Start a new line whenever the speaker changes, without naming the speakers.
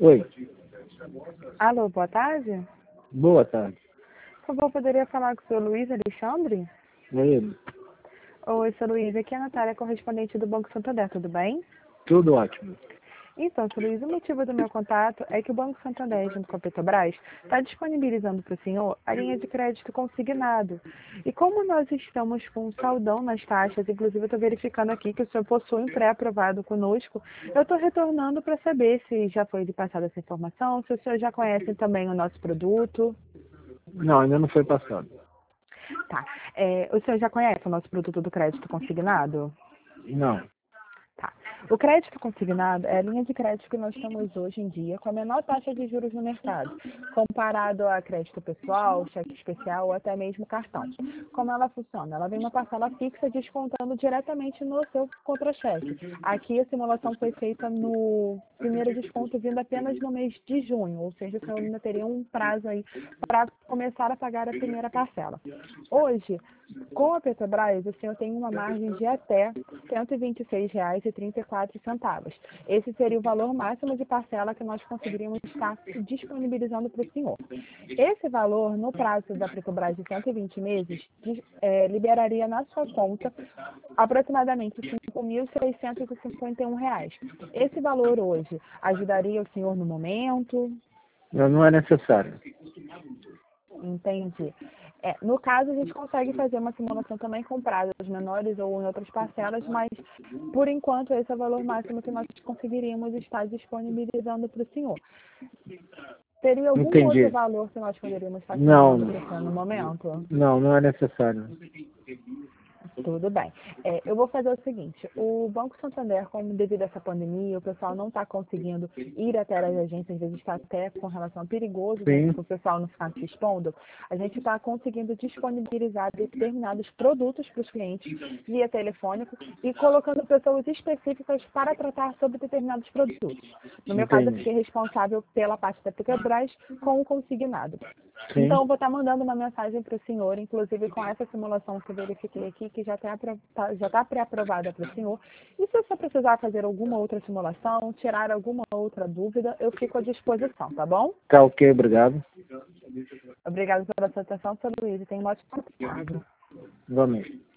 Oi,
Alô, boa tarde.
boa tarde.
Por favor, poderia falar com o senhor Luiz Alexandre?
É ele.
Oi, senhor Luiz, aqui é a Natália, correspondente do Banco Santander, tudo bem?
Tudo ótimo.
Então, senhor Luiz, o motivo do meu contato é que o Banco Santander, junto com a Petrobras, está disponibilizando para o senhor a linha de crédito consignado. E como nós estamos com um saldão nas taxas, inclusive eu estou verificando aqui que o senhor possui um pré-aprovado conosco, eu estou retornando para saber se já foi lhe passada essa informação, se o senhor já conhece também o nosso produto.
Não, ainda não foi passado.
Tá. O senhor já conhece o nosso produto do crédito consignado?
Não.
Tá. O crédito consignado é a linha de crédito que nós temos hoje em dia com a menor taxa de juros no mercado, comparado a crédito pessoal, cheque especial ou até mesmo cartão. Como ela funciona? Ela vem uma parcela fixa descontando diretamente no seu contra-cheque. Aqui a simulação foi feita no primeiro desconto vindo apenas no mês de junho, ou seja, o senhor ainda teria um prazo aí para começar a pagar a primeira parcela. Hoje, com a Petrobras, o senhor tem uma margem de até R$ 126,34. Esse seria o valor máximo de parcela que nós conseguiríamos estar disponibilizando para o senhor. Esse valor, no prazo da Petrobras de 120 meses, liberaria na sua conta aproximadamente R$ 5.651. Esse valor hoje ajudaria o senhor no momento?
Não é necessário.
Entendi. No caso, a gente consegue fazer uma simulação também com prazos menores ou em outras parcelas, mas, por enquanto, esse é o valor máximo que nós conseguiríamos estar disponibilizando para o senhor. Teria algum outro
Entendi.
valor que nós poderíamos estar
Não,
simulando para o senhor no momento?
não é necessário.
Tudo bem. Eu vou fazer o seguinte, o Banco Santander, como devido a essa pandemia, o pessoal não está conseguindo ir até as agências, às vezes está até com relação a perigoso, né,
Sim,
para o pessoal não ficar se expondo, a gente está conseguindo disponibilizar determinados produtos para os clientes via telefônico e colocando pessoas específicas para tratar sobre determinados produtos. No meu caso, eu
entendi.
fiquei responsável pela parte da Petrobras com o consignado.
Sim,
Então, eu vou estar mandando uma mensagem para o senhor, inclusive com essa simulação que eu verifiquei aqui, que já está pré-aprovada para o senhor. E se você precisar fazer alguma outra simulação, tirar alguma outra dúvida, eu fico à disposição, tá bom?
tá ok, obrigado.
Obrigada pela sua atenção, seu Luiz, e tenha uma ótima tarde.
Igualmente.